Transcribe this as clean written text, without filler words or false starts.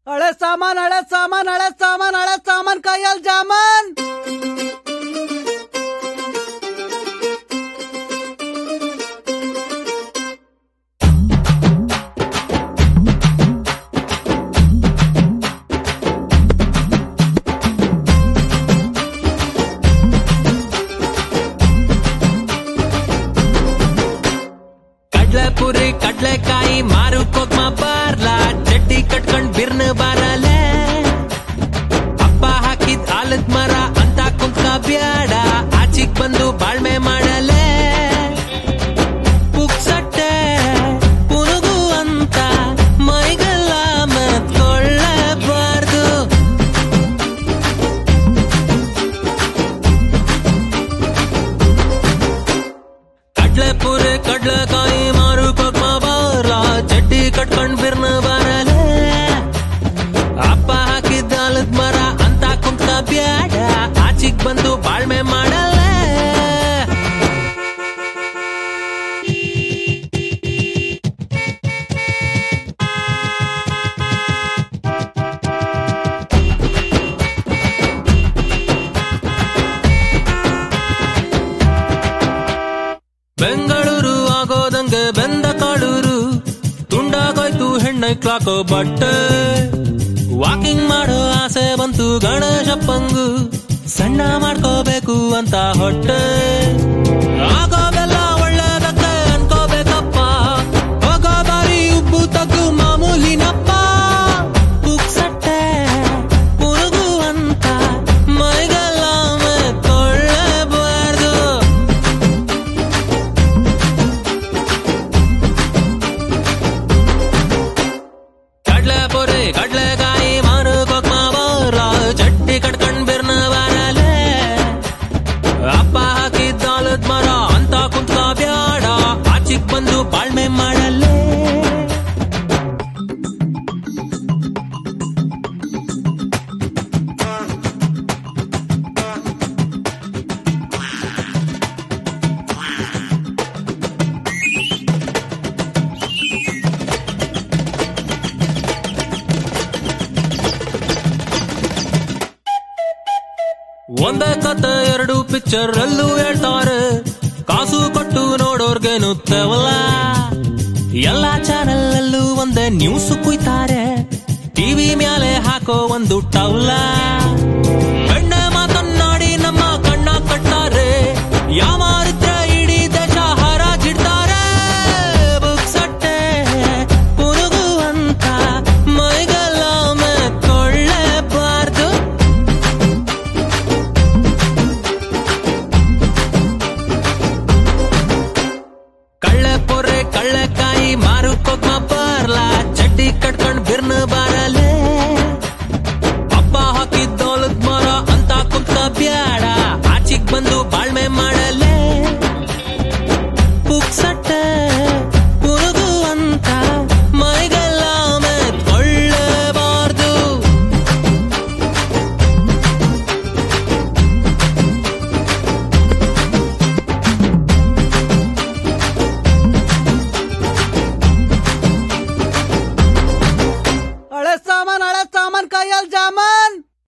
ಹಳೆ ಸಾಮಾನ್ ಹಳೆ ಸಾಮಾನ್ ಹಳೆ ಸಾಮಾನ್ ಹಳೆ ಸಾಮಾನ್ ಕೈಯಲ್ಲಿ ಜಾಮನ್. ಕಡ್ಲೆಪುರಿ ಕಡ್ಲೆಕಾಯಿ ಮಾರುಕೋಗ್ಮ ಬಾರ್ಲ ಚಡ್ಡಿ ಕಟ್ಕೊಂಡ್ ಬಿರ್ನ ಬಾರಲೆ ಅಪ್ಪ ಹಾಕಿದ್ ಆಲದ್ ಮರ ಅಂತ ಕುಂತ್ಕ ಬ್ಯಾಡ ಆಚಿಗ್ ಬಂದು ಬಾಳ್ಮೆ ಮಾಡಲೆ ಪುಕ್ಸಟ್ಟೆ ಪುನುಗು ಅಂತ ಮೈಗೆಲ್ಲ ಮೆತ್ಕೊಳ್ಳಬಾರ್ದು. ಕಡ್ಲೆಪುರಿ ಕಡ್ಲೆಕಾಯಿ ಮಾರುಕೋಗ್ಮ ಬಾರ್ಲ ಚಡ್ಡಿ ಕಟ್ಕೊಂಡ್ ಬಿರ್ನ ಬಾರಲೆ ಅಪ್ಪ ಹಾಕಿದ್ದ ಆಲದ್ ಮರ ಅಂತ ಕುಂತ್ಕ ಬ್ಯಾಡ ಆಚಿಗ್ ಬಂದು ಬಾಳ್ಮೆ ಮಾಡಲೆ. ಬೆಂಗಳೂರು ಆಗೋದಂಗೆ ಬೆಂದ ಕಾಳೂರು ತುಂಡಾಗೋಯ್ತು ಹೆಣ್ಣೈಕ್ಲಾಕೋ ಬಟ್ಟೆ ವಾಕಿಂಗ್ ಮಾಡೋ ಆಸೆ ಬಂತು ಗಣೇಶಪ್ಪಂಗು ಸಣ್ಣ ಮಾಡ್ಕೋಬೇಕು ಅಂತ ಹೊಟ್ಟೆ ಆಗೋದೆಲ್ಲ ಒಳ್ಳೇದಕ್ಕೆ ಅನ್ಕೋಬೇಕಪ್ಪ ಹೋಗೋ ಬಾರಿ ಉಬ್ಬು ತಗ್ಗು ಮಾಮೂಲಿನಪ್ಪ ಪುಕ್ಸಟ್ಟೆ ಪುನುಗು ಅಂತ ಮೈಗೆಲ್ಲ ಮೆತ್ಕೊಳ್ಳಬಾರ್ದು. ಕಡ್ಲೆಪುರಿ ಕಡ್ಲೆಕಾಯಿ ಮಾರುಕೋಗ್ಮ ಬಾರ್ಲ ಚಡ್ಡಿ ಕಟ್ಕೊಂಡ್ ಬಿರ್ನ ಬಾರಲೆ ಅಪ್ಪ ಹಾಕಿದ್ದ ಆಲದ್ ಮರ ಅಂತ ಕುಂತ್ಕ ಬ್ಯಾಡ ಆಚಿಗ್ ಬಂದು ಬಾಳ್ಮೆ ಮಾಡಲೆ. ಒಂದೇ ಕತೆ ಎರಡು ಪಿಕ್ಚರ್ ಅಲ್ಲೂ ಹೇಳ್ತಾರೆ ಕಾಸು ಕೊಟ್ಟು ನೋಡೋರ್ಗೇನು ತೆವಲ ಎಲ್ಲಾ ಚಾನೆಲ್ ಅಲ್ಲೂ ಒಂದೇ ನ್ಯೂಸ್ ಕುಯ್ತಾರೆ ಟಿವಿ ಮ್ಯಾಲೆ ಹಾಕೋ ಒಂದು ಟವಲ.